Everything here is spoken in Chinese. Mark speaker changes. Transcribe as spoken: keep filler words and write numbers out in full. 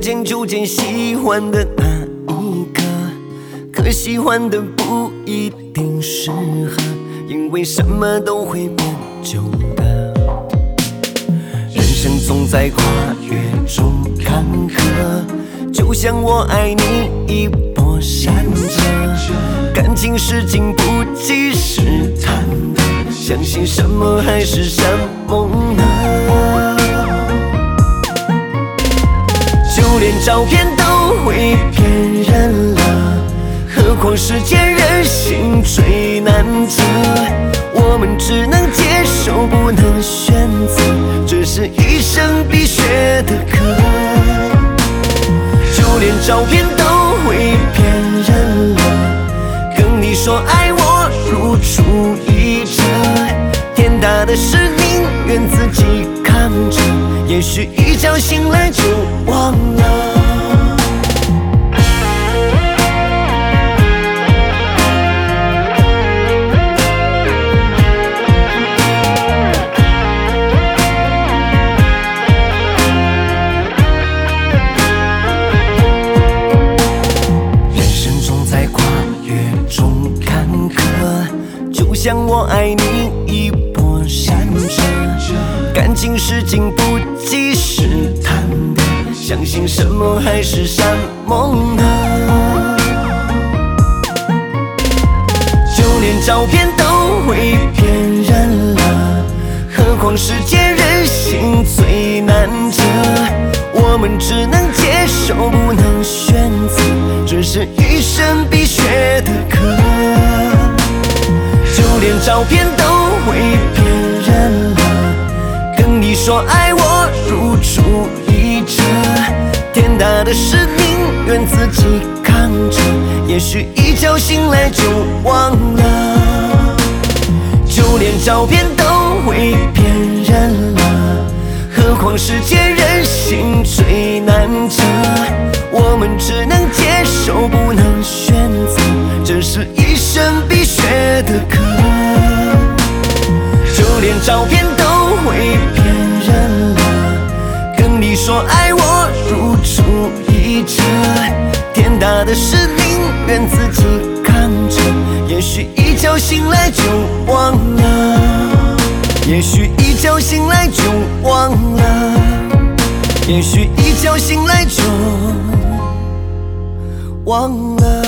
Speaker 1: 渐逐渐喜欢的那一个，可喜欢的不一定适合，因为什么都会变旧的。人生总在跨越中坎坷，就像我爱你一波闪着，感情是经不起试探的，相信什么还是山盟呢？就连照片都会骗人了，何况是见人心最难测。我们只能接受，不能选择，这是一生必学的课。就连照片都会骗人了，跟你说爱我如出一辙，天大的事宁愿自己扛着，也许一觉醒来就忘了。人生总在跨越中坎坷，就像我爱你一波闪着，感情是经不起试探的，相信什么还是山盟呢？就连照片都会骗人了，何况是见人心最难测。我们只能接受，不能选择，这是一生必学的课。就连照片都会骗人了，跟你说爱我如出一辙，天大的事宁愿自己扛着，也许一觉醒来就忘了。就连照片都会骗人了，何况是见人心最难测。我们只能接受，不能选择，这是一生必学的课。就连照片都会骗人了，跟你说爱我如出一辙，天大的事宁愿自己扛着，也许一觉醒来就忘了，也许一觉醒来就忘了，也许一觉醒来就忘了。